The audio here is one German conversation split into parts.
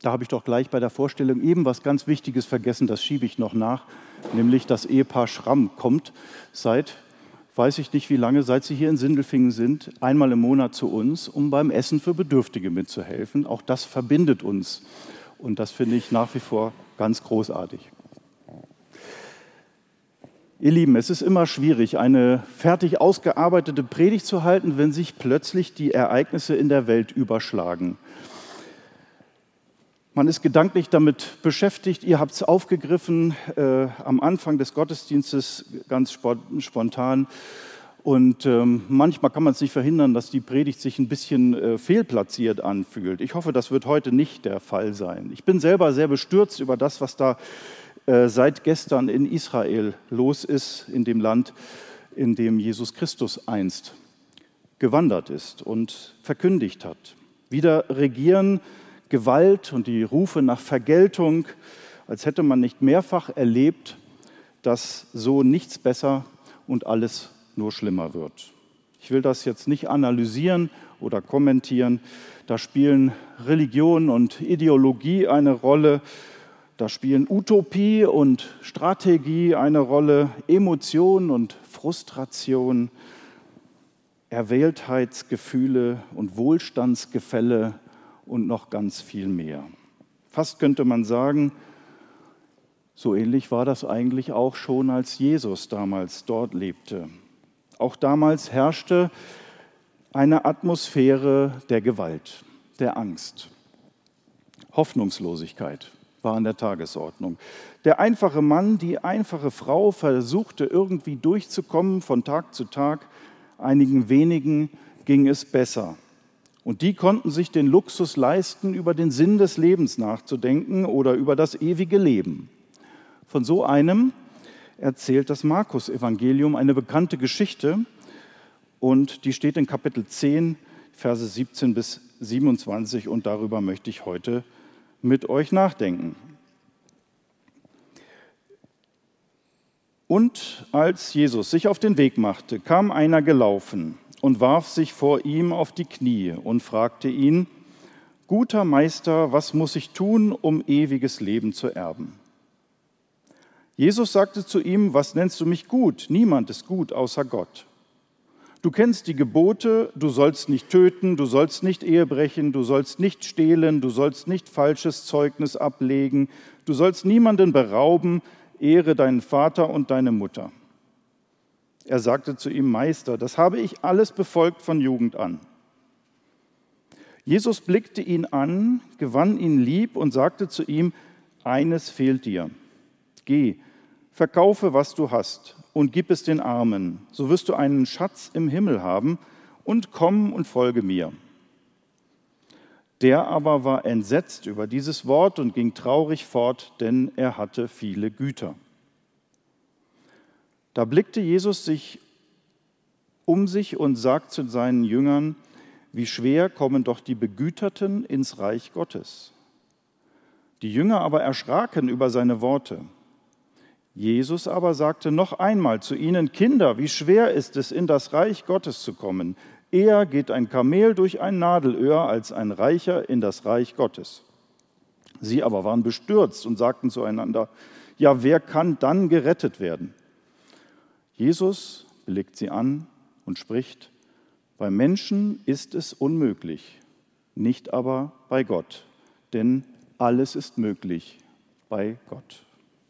Da habe ich doch gleich bei der Vorstellung eben was ganz Wichtiges vergessen, das schiebe ich noch nach, nämlich das Ehepaar Schramm kommt seit, weiß ich nicht wie lange, seit sie hier in Sindelfingen sind, einmal im Monat zu uns, um beim Essen für Bedürftige mitzuhelfen. Auch das verbindet uns und das finde ich nach wie vor ganz großartig. Ihr Lieben, es ist immer schwierig, eine fertig ausgearbeitete Predigt zu halten, wenn sich plötzlich die Ereignisse in der Welt überschlagen. Man ist gedanklich damit beschäftigt, ihr habt es aufgegriffen am Anfang des Gottesdienstes ganz spontan. Und manchmal kann man es nicht verhindern, dass die Predigt sich ein bisschen fehlplatziert anfühlt. Ich hoffe, das wird heute nicht der Fall sein. Ich bin selber sehr bestürzt über das, was da seit gestern in Israel los ist, in dem Land, in dem Jesus Christus einst gewandert ist und verkündigt hat. Wieder regieren Gewalt und die Rufe nach Vergeltung, als hätte man nicht mehrfach erlebt, dass so nichts besser und alles nur schlimmer wird. Ich will das jetzt nicht analysieren oder kommentieren. Da spielen Religion und Ideologie eine Rolle. Da spielen Utopie und Strategie eine Rolle, Emotion und Frustration, Erwähltheitsgefühle und Wohlstandsgefälle und noch ganz viel mehr. Fast könnte man sagen, so ähnlich war das eigentlich auch schon, als Jesus damals dort lebte. Auch damals herrschte eine Atmosphäre der Gewalt, der Angst, Hoffnungslosigkeit war an der Tagesordnung. Der einfache Mann, die einfache Frau versuchte irgendwie durchzukommen von Tag zu Tag. Einigen wenigen ging es besser. Und die konnten sich den Luxus leisten, über den Sinn des Lebens nachzudenken oder über das ewige Leben. Von so einem erzählt das Markus-Evangelium eine bekannte Geschichte und die steht in Kapitel 10, Verse 17 bis 27 und darüber möchte ich heute mit euch nachdenken. Und als Jesus sich auf den Weg machte, kam einer gelaufen und warf sich vor ihm auf die Knie und fragte ihn: Guter Meister, was muss ich tun, um ewiges Leben zu erben? Jesus sagte zu ihm: Was nennst du mich gut? Niemand ist gut außer Gott. Du kennst die Gebote, du sollst nicht töten, du sollst nicht Ehe brechen, du sollst nicht stehlen, du sollst nicht falsches Zeugnis ablegen, du sollst niemanden berauben, ehre deinen Vater und deine Mutter. Er sagte zu ihm: Meister, das habe ich alles befolgt von Jugend an. Jesus blickte ihn an, gewann ihn lieb und sagte zu ihm: Eines fehlt dir. Geh, verkaufe, was du hast, und gib es den Armen, so wirst du einen Schatz im Himmel haben, und komm und folge mir. Der aber war entsetzt über dieses Wort und ging traurig fort, denn er hatte viele Güter. Da blickte Jesus sich um sich und sagt zu seinen Jüngern: Wie schwer kommen doch die Begüterten ins Reich Gottes. Die Jünger aber erschraken über seine Worte. Jesus aber sagte noch einmal zu ihnen: Kinder, wie schwer ist es, in das Reich Gottes zu kommen. Eher geht ein Kamel durch ein Nadelöhr als ein Reicher in das Reich Gottes. Sie aber waren bestürzt und sagten zueinander: Ja, wer kann dann gerettet werden? Jesus blickt sie an und spricht: Bei Menschen ist es unmöglich, nicht aber bei Gott, denn alles ist möglich bei Gott.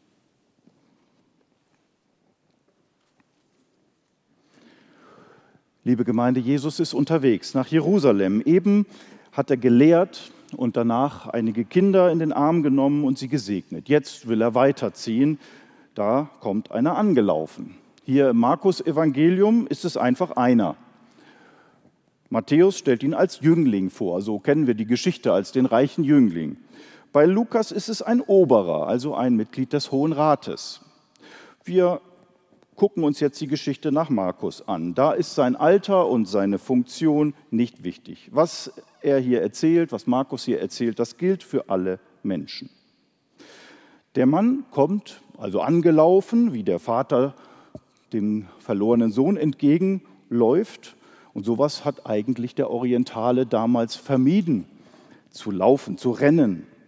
Liebe Gemeinde, Jesus ist unterwegs nach Jerusalem. Eben hat er gelehrt und danach einige Kinder in den Arm genommen und sie gesegnet. Jetzt will er weiterziehen. Da kommt einer angelaufen. Hier im Markus-Evangelium ist es einfach einer. Matthäus stellt ihn als Jüngling vor. So kennen wir die Geschichte als den reichen Jüngling. Bei Lukas ist es ein Oberer, also ein Mitglied des Hohen Rates. Wir gucken uns jetzt die Geschichte nach Markus an. Da ist sein Alter und seine Funktion nicht wichtig. Was er hier erzählt, was Markus hier erzählt, das gilt für alle Menschen. Der Mann kommt also angelaufen, wie der Vater dem verlorenen Sohn entgegenläuft. Und sowas hat eigentlich der Orientale damals vermieden, zu laufen, zu rennen.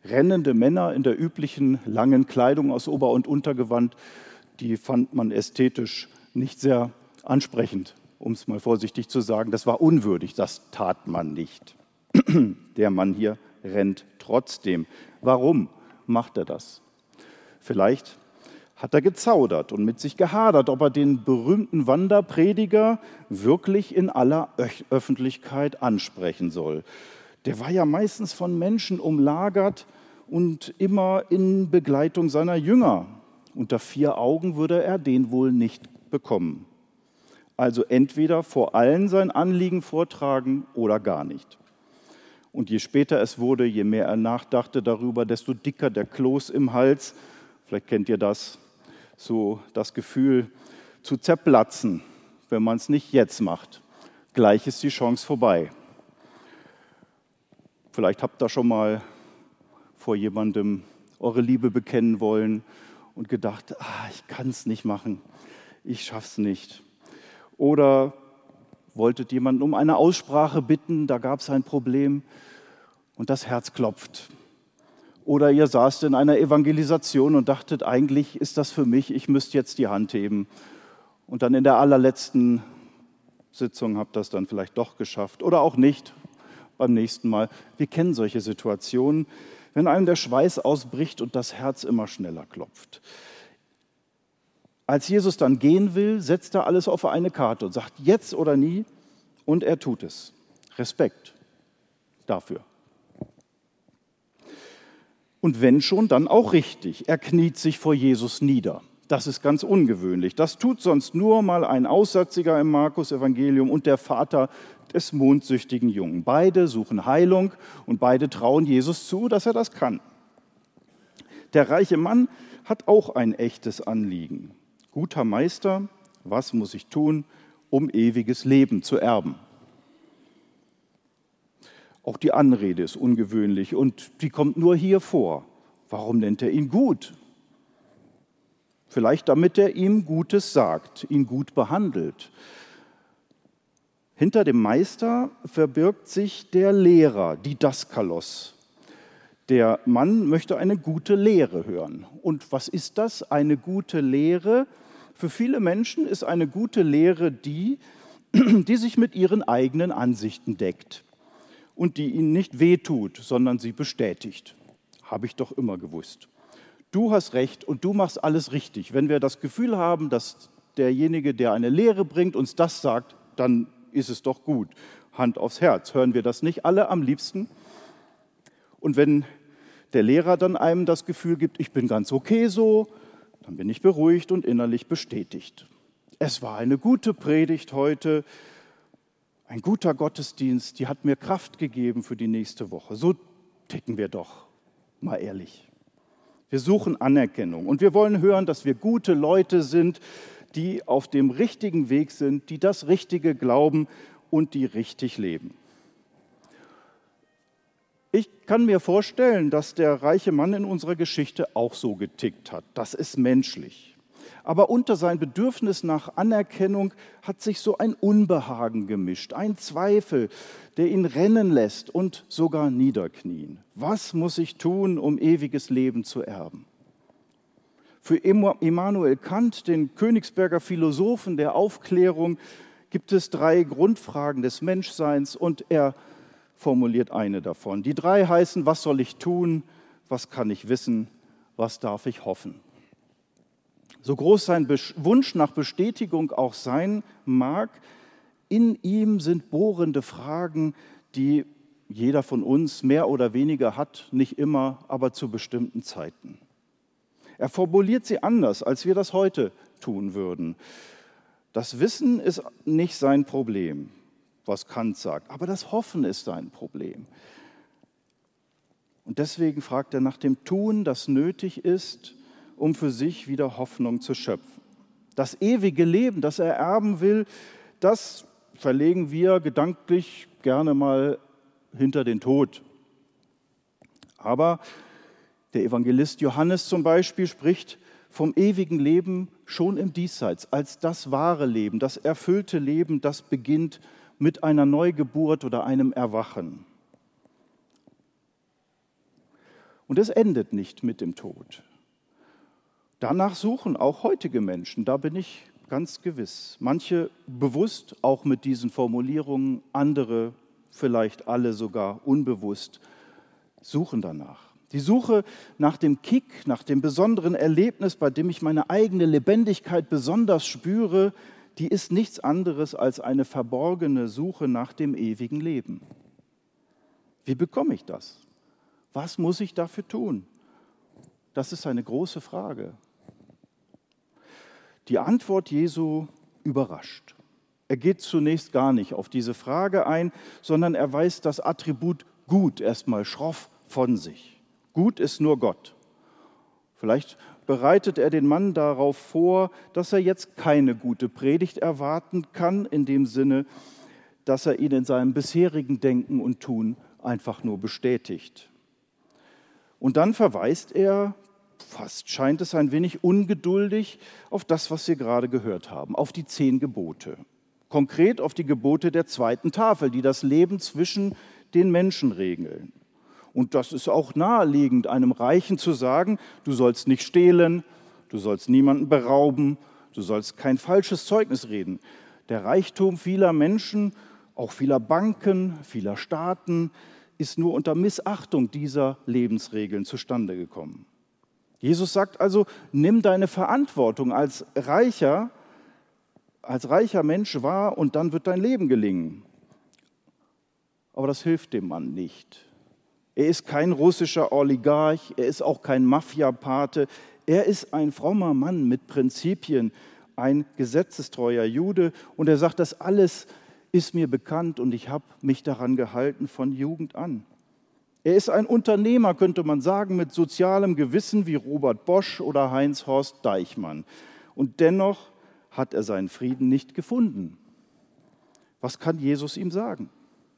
rennende Männer in der üblichen langen Kleidung aus Ober- und Untergewand, die fand man ästhetisch nicht sehr ansprechend, um es mal vorsichtig zu sagen. Das war unwürdig, das tat man nicht. Der Mann hier rennt trotzdem. Warum macht er das? Vielleicht hat er gezaudert und mit sich gehadert, ob er den berühmten Wanderprediger wirklich in aller Öffentlichkeit ansprechen soll. Der war ja meistens von Menschen umlagert und immer in Begleitung seiner Jünger. Unter 4 Augen würde er den wohl nicht bekommen. Also entweder vor allen sein Anliegen vortragen oder gar nicht. Und je später es wurde, je mehr er nachdachte darüber, desto dicker der Kloß im Hals. Vielleicht kennt ihr das, so das Gefühl zu zerplatzen, wenn man es nicht jetzt macht. Gleich ist die Chance vorbei. Vielleicht habt ihr schon mal vor jemandem eure Liebe bekennen wollen und gedacht, ich kann es nicht machen, ich schaff's nicht. Oder wolltet jemanden um eine Aussprache bitten, da gab es ein Problem und das Herz klopft. Oder ihr saßt in einer Evangelisation und dachtet, eigentlich ist das für mich, ich müsste jetzt die Hand heben. Und dann in der allerletzten Sitzung habt ihr das dann vielleicht doch geschafft oder auch nicht beim nächsten Mal. Wir kennen solche Situationen, wenn einem der Schweiß ausbricht und das Herz immer schneller klopft. Als Jesus dann gehen will, setzt er alles auf eine Karte und sagt, jetzt oder nie, und er tut es. Respekt dafür. Und wenn schon, dann auch richtig. Er kniet sich vor Jesus nieder. Das ist ganz ungewöhnlich. Das tut sonst nur mal ein Aussätziger im Markus-Evangelium und der Vater des mondsüchtigen Jungen. Beide suchen Heilung und beide trauen Jesus zu, dass er das kann. Der reiche Mann hat auch ein echtes Anliegen. Guter Meister, was muss ich tun, um ewiges Leben zu erben? Auch die Anrede ist ungewöhnlich und die kommt nur hier vor. Warum nennt er ihn gut? Vielleicht damit er ihm Gutes sagt, ihn gut behandelt. Hinter dem Meister verbirgt sich der Lehrer, Didaskalos. Der Mann möchte eine gute Lehre hören. Und was ist das? Eine gute Lehre? Für viele Menschen ist eine gute Lehre die sich mit ihren eigenen Ansichten deckt und die ihnen nicht wehtut, sondern sie bestätigt. Habe ich doch immer gewusst. Du hast recht und du machst alles richtig. Wenn wir das Gefühl haben, dass derjenige, der eine Lehre bringt, uns das sagt, dann ist es doch gut. Hand aufs Herz. Hören wir das nicht alle am liebsten? Und wenn der Lehrer dann einem das Gefühl gibt, ich bin ganz okay so, dann bin ich beruhigt und innerlich bestätigt. Es war eine gute Predigt heute, ein guter Gottesdienst, die hat mir Kraft gegeben für die nächste Woche. So ticken wir doch, mal ehrlich. Wir suchen Anerkennung und wir wollen hören, dass wir gute Leute sind, die auf dem richtigen Weg sind, die das Richtige glauben und die richtig leben. Ich kann mir vorstellen, dass der reiche Mann in unserer Geschichte auch so getickt hat. Das ist menschlich. Aber unter sein Bedürfnis nach Anerkennung hat sich so ein Unbehagen gemischt, ein Zweifel, der ihn rennen lässt und sogar niederknien. Was muss ich tun, um ewiges Leben zu erben? Für Immanuel Kant, den Königsberger Philosophen der Aufklärung, gibt es 3 Grundfragen des Menschseins und er formuliert eine davon. Die 3 heißen, was soll ich tun, was kann ich wissen, was darf ich hoffen? So groß sein Wunsch nach Bestätigung auch sein mag, in ihm sind bohrende Fragen, die jeder von uns mehr oder weniger hat, nicht immer, aber zu bestimmten Zeiten. Er formuliert sie anders, als wir das heute tun würden. Das Wissen ist nicht sein Problem, was Kant sagt, aber das Hoffen ist sein Problem. Und deswegen fragt er nach dem Tun, das nötig ist, um für sich wieder Hoffnung zu schöpfen. Das ewige Leben, das er erben will, das verlegen wir gedanklich gerne mal hinter den Tod. Aber der Evangelist Johannes zum Beispiel spricht vom ewigen Leben schon im Diesseits, als das wahre Leben, das erfüllte Leben, das beginnt mit einer Neugeburt oder einem Erwachen. Und es endet nicht mit dem Tod. Danach suchen auch heutige Menschen, da bin ich ganz gewiss. Manche bewusst, auch mit diesen Formulierungen, andere, vielleicht alle sogar unbewusst, suchen danach. Die Suche nach dem Kick, nach dem besonderen Erlebnis, bei dem ich meine eigene Lebendigkeit besonders spüre, die ist nichts anderes als eine verborgene Suche nach dem ewigen Leben. Wie bekomme ich das? Was muss ich dafür tun? Das ist eine große Frage. Die Antwort Jesu überrascht. Er geht zunächst gar nicht auf diese Frage ein, sondern er weist das Attribut gut erstmal schroff von sich. Gut ist nur Gott. Vielleicht bereitet er den Mann darauf vor, dass er jetzt keine gute Predigt erwarten kann, in dem Sinne, dass er ihn in seinem bisherigen Denken und Tun einfach nur bestätigt. Und dann verweist er, fast scheint es ein wenig ungeduldig, auf das, was wir gerade gehört haben, auf die 10 Gebote. Konkret auf die Gebote der 2. Tafel, die das Leben zwischen den Menschen regeln. Und das ist auch naheliegend, einem Reichen zu sagen, du sollst nicht stehlen, du sollst niemanden berauben, du sollst kein falsches Zeugnis reden. Der Reichtum vieler Menschen, auch vieler Banken, vieler Staaten, ist nur unter Missachtung dieser Lebensregeln zustande gekommen. Jesus sagt also, nimm deine Verantwortung als reicher Mensch wahr und dann wird dein Leben gelingen. Aber das hilft dem Mann nicht. Er ist kein russischer Oligarch, er ist auch kein Mafiapate, er ist ein frommer Mann mit Prinzipien, ein gesetzestreuer Jude und er sagt, das alles ist mir bekannt und ich habe mich daran gehalten von Jugend an. Er ist ein Unternehmer, könnte man sagen, mit sozialem Gewissen wie Robert Bosch oder Heinz-Horst Deichmann. Und dennoch hat er seinen Frieden nicht gefunden. Was kann Jesus ihm sagen?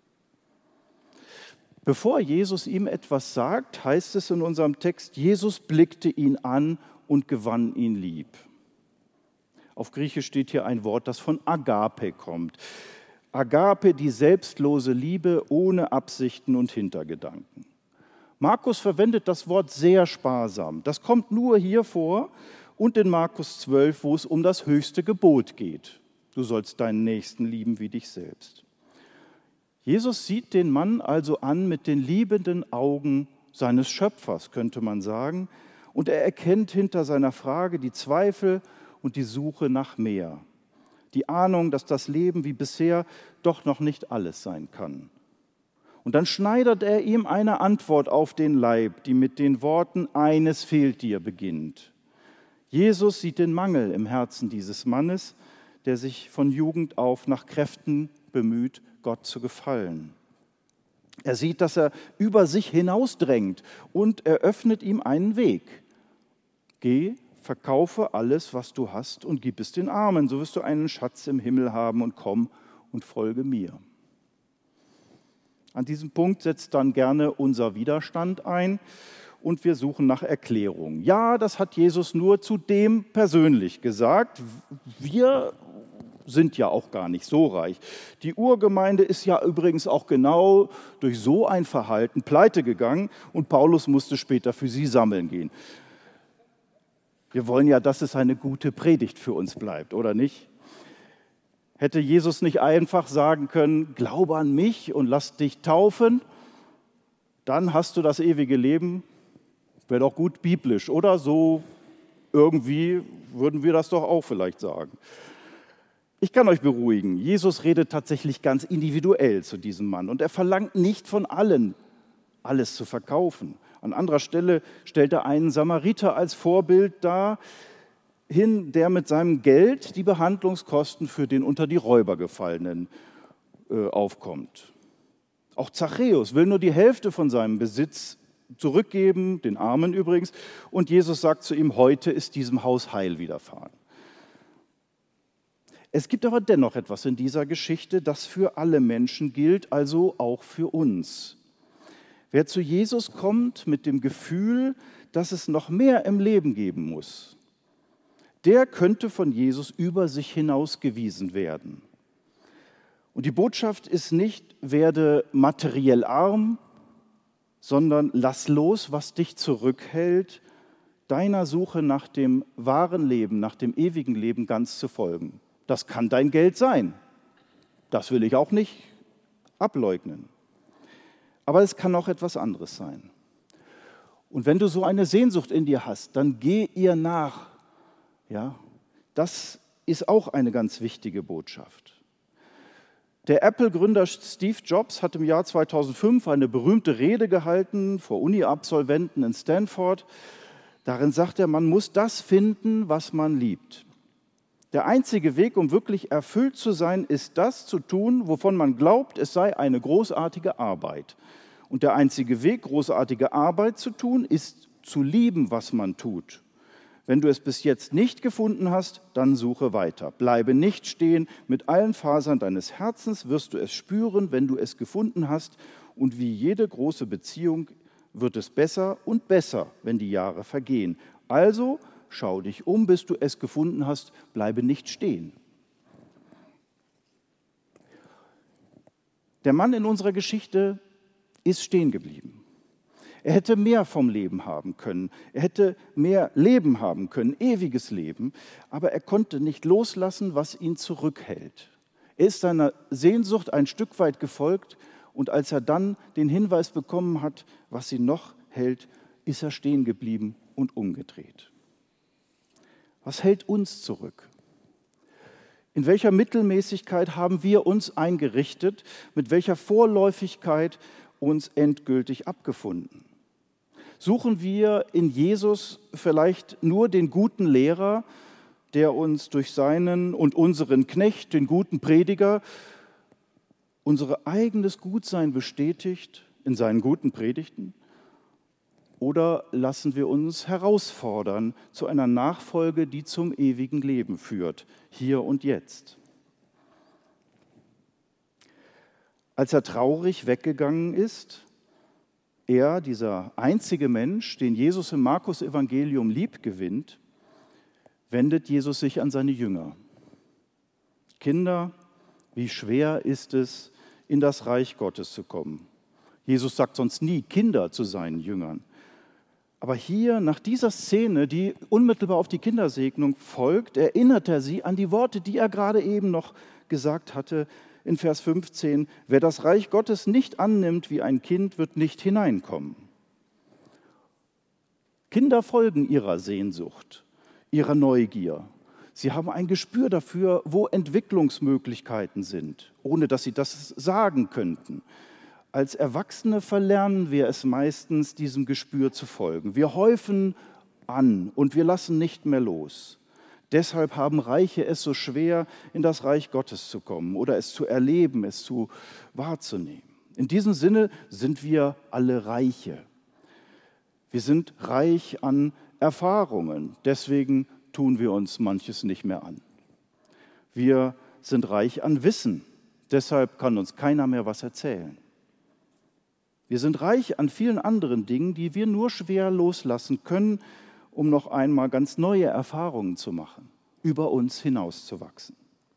Bevor Jesus ihm etwas sagt, heißt es in unserem Text, Jesus blickte ihn an und gewann ihn lieb. Auf Griechisch steht hier ein Wort, das von Agape kommt. Agape, die selbstlose Liebe ohne Absichten und Hintergedanken. Markus verwendet das Wort sehr sparsam. Das kommt nur hier vor und in Markus 12, wo es um das höchste Gebot geht. Du sollst deinen Nächsten lieben wie dich selbst. Jesus sieht den Mann also an mit den liebenden Augen seines Schöpfers, könnte man sagen, und er erkennt hinter seiner Frage die Zweifel und die Suche nach mehr. Die Ahnung, dass das Leben wie bisher doch noch nicht alles sein kann. Und dann schneidet er ihm eine Antwort auf den Leib, die mit den Worten „Eines fehlt dir" beginnt. Jesus sieht den Mangel im Herzen dieses Mannes, der sich von Jugend auf nach Kräften bemüht, Gott zu gefallen. Er sieht, dass er über sich hinausdrängt und er öffnet ihm einen Weg. Geh, verkaufe alles, was du hast und gib es den Armen, so wirst du einen Schatz im Himmel haben und komm und folge mir. An diesem Punkt setzt dann gerne unser Widerstand ein und wir suchen nach Erklärung. Ja, das hat Jesus nur zu dem persönlich gesagt. Wir sind ja auch gar nicht so reich. Die Urgemeinde ist ja übrigens auch genau durch so ein Verhalten pleite gegangen und Paulus musste später für sie sammeln gehen. Wir wollen ja, dass es eine gute Predigt für uns bleibt, oder nicht? Hätte Jesus nicht einfach sagen können, glaube an mich und lass dich taufen, dann hast du das ewige Leben, wäre doch gut biblisch, oder? So irgendwie würden wir das doch auch vielleicht sagen. Ich kann euch beruhigen, Jesus redet tatsächlich ganz individuell zu diesem Mann und er verlangt nicht von allen, alles zu verkaufen. An anderer Stelle stellt er einen Samariter als Vorbild dar, der mit seinem Geld die Behandlungskosten für den unter die Räuber gefallenen aufkommt. Auch Zachäus will nur die Hälfte von seinem Besitz zurückgeben, den Armen übrigens, und Jesus sagt zu ihm, heute ist diesem Haus Heil widerfahren. Es gibt aber dennoch etwas in dieser Geschichte, das für alle Menschen gilt, also auch für uns. Wer zu Jesus kommt mit dem Gefühl, dass es noch mehr im Leben geben muss, der könnte von Jesus über sich hinausgewiesen werden. Und die Botschaft ist nicht, werde materiell arm, sondern lass los, was dich zurückhält, deiner Suche nach dem wahren Leben, nach dem ewigen Leben ganz zu folgen. Das kann dein Geld sein. Das will ich auch nicht ableugnen. Aber es kann auch etwas anderes sein. Und wenn du so eine Sehnsucht in dir hast, dann geh ihr nach. Ja, das ist auch eine ganz wichtige Botschaft. Der Apple-Gründer Steve Jobs hat im Jahr 2005 eine berühmte Rede gehalten vor Uni-Absolventen in Stanford. Darin sagt er, man muss das finden, was man liebt. Der einzige Weg, um wirklich erfüllt zu sein, ist das zu tun, wovon man glaubt, es sei eine großartige Arbeit. Und der einzige Weg, großartige Arbeit zu tun, ist zu lieben, was man tut. Wenn du es bis jetzt nicht gefunden hast, dann suche weiter. Bleibe nicht stehen. Mit allen Fasern deines Herzens wirst du es spüren, wenn du es gefunden hast. Und wie jede große Beziehung wird es besser und besser, wenn die Jahre vergehen. Also schau dich um, bis du es gefunden hast. Bleibe nicht stehen. Der Mann in unserer Geschichte ist stehen geblieben. Er hätte mehr vom Leben haben können. Er hätte mehr Leben haben können, ewiges Leben. Aber er konnte nicht loslassen, was ihn zurückhält. Er ist seiner Sehnsucht ein Stück weit gefolgt. Und als er dann den Hinweis bekommen hat, was ihn noch hält, ist er stehen geblieben und umgedreht. Was hält uns zurück? In welcher Mittelmäßigkeit haben wir uns eingerichtet? Mit welcher Vorläufigkeit uns endgültig abgefunden? Suchen wir in Jesus vielleicht nur den guten Lehrer, der uns durch seinen und unseren Knecht, den guten Prediger, unser eigenes Gutsein bestätigt in seinen guten Predigten? Oder lassen wir uns herausfordern zu einer Nachfolge, die zum ewigen Leben führt, hier und jetzt? Als er traurig weggegangen ist, er, dieser einzige Mensch, den Jesus im Markus-Evangelium lieb gewinnt, wendet Jesus sich an seine Jünger. Kinder, wie schwer ist es, in das Reich Gottes zu kommen. Jesus sagt sonst nie Kinder zu seinen Jüngern. Aber hier, nach dieser Szene, die unmittelbar auf die Kindersegnung folgt, erinnert er sie an die Worte, die er gerade eben noch gesagt hatte, in Vers 15, wer das Reich Gottes nicht annimmt wie ein Kind, wird nicht hineinkommen. Kinder folgen ihrer Sehnsucht, ihrer Neugier. Sie haben ein Gespür dafür, wo Entwicklungsmöglichkeiten sind, ohne dass sie das sagen könnten. Als Erwachsene verlernen wir es meistens, diesem Gespür zu folgen. Wir häufen an und wir lassen nicht mehr los. Deshalb haben Reiche es so schwer, in das Reich Gottes zu kommen oder es zu erleben, es wahrzunehmen. In diesem Sinne sind wir alle Reiche. Wir sind reich an Erfahrungen, deswegen tun wir uns manches nicht mehr an. Wir sind reich an Wissen, deshalb kann uns keiner mehr was erzählen. Wir sind reich an vielen anderen Dingen, die wir nur schwer loslassen können, um noch einmal ganz neue Erfahrungen zu machen, über uns hinauszuwachsen.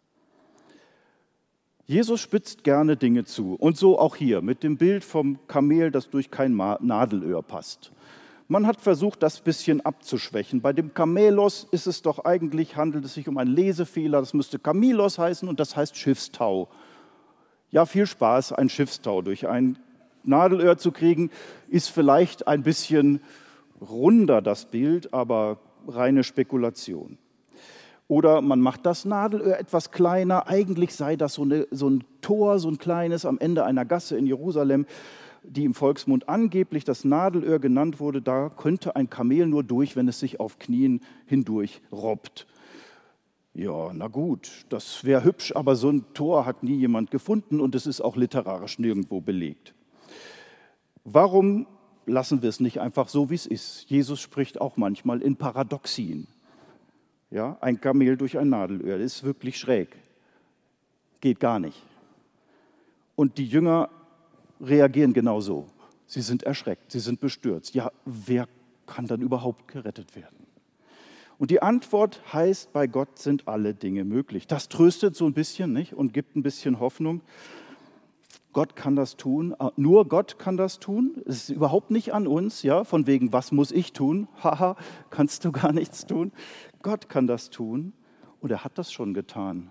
Jesus spitzt gerne Dinge zu und so auch hier mit dem Bild vom Kamel, das durch kein Nadelöhr passt. Man hat versucht, das ein bisschen abzuschwächen. Bei dem Kamelos ist es doch eigentlich, handelt es sich um einen Lesefehler, das müsste Kamilos heißen und das heißt Schiffstau. Ja, viel Spaß, ein Schiffstau durch ein Nadelöhr zu kriegen, ist vielleicht ein bisschen runder das Bild, aber reine Spekulation. Oder man macht das Nadelöhr etwas kleiner, eigentlich sei das so ein Tor, so ein kleines am Ende einer Gasse in Jerusalem, die im Volksmund angeblich das Nadelöhr genannt wurde. Da könnte ein Kamel nur durch, wenn es sich auf Knien hindurch robbt. Ja, na gut, das wäre hübsch, aber so ein Tor hat nie jemand gefunden und es ist auch literarisch nirgendwo belegt. Warum lassen wir es nicht einfach so, wie es ist? Jesus spricht auch manchmal in Paradoxien. Ja, ein Kamel durch ein Nadelöhr, das ist wirklich schräg. Geht gar nicht. Und die Jünger reagieren genauso. Sie sind erschreckt, sie sind bestürzt. Ja, wer kann dann überhaupt gerettet werden? Und die Antwort heißt, bei Gott sind alle Dinge möglich. Das tröstet so ein bisschen, nicht? Und gibt ein bisschen Hoffnung. Gott kann das tun, nur Gott kann das tun. Es ist überhaupt nicht an uns, ja, von wegen, was muss ich tun? Haha, kannst du gar nichts tun. Gott kann das tun und er hat das schon getan.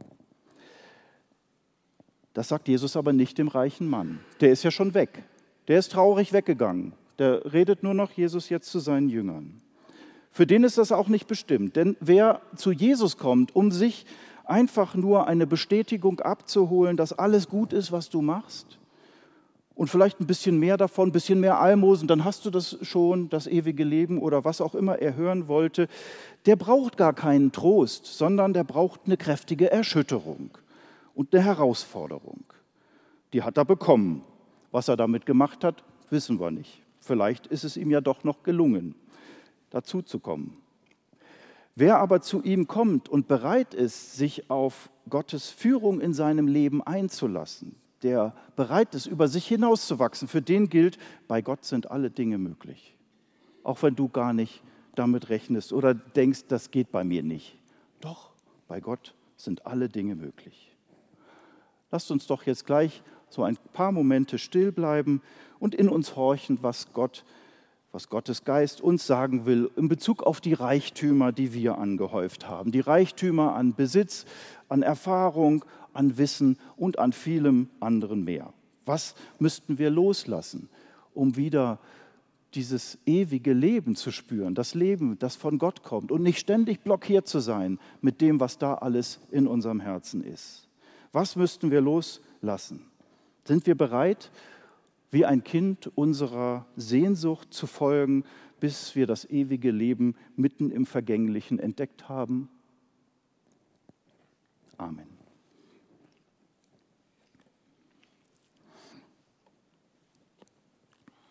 Das sagt Jesus aber nicht dem reichen Mann. Der ist ja schon weg. Der ist traurig weggegangen. Der redet nur noch Jesus jetzt zu seinen Jüngern. Für den ist das auch nicht bestimmt. Denn wer zu Jesus kommt, um sich einfach nur eine Bestätigung abzuholen, dass alles gut ist, was du machst, und vielleicht ein bisschen mehr davon, ein bisschen mehr Almosen, dann hast du das schon, das ewige Leben oder was auch immer er hören wollte, der braucht gar keinen Trost, sondern der braucht eine kräftige Erschütterung und eine Herausforderung. Die hat er bekommen. Was er damit gemacht hat, wissen wir nicht. Vielleicht ist es ihm ja doch noch gelungen, dazu zu kommen. Wer aber zu ihm kommt und bereit ist, sich auf Gottes Führung in seinem Leben einzulassen, der bereit ist, über sich hinauszuwachsen, für den gilt, bei Gott sind alle Dinge möglich. Auch wenn du gar nicht damit rechnest oder denkst, das geht bei mir nicht. Doch, bei Gott sind alle Dinge möglich. Lasst uns doch jetzt gleich so ein paar Momente still bleiben und in uns horchen, was Gottes Geist uns sagen will in Bezug auf die Reichtümer, die wir angehäuft haben. Die Reichtümer an Besitz, an Erfahrung, an Wissen und an vielem anderen mehr. Was müssten wir loslassen, um wieder dieses ewige Leben zu spüren, das Leben, das von Gott kommt und nicht ständig blockiert zu sein mit dem, was da alles in unserem Herzen ist? Was müssten wir loslassen? Sind wir bereit, wie ein Kind unserer Sehnsucht zu folgen, bis wir das ewige Leben mitten im Vergänglichen entdeckt haben? Amen.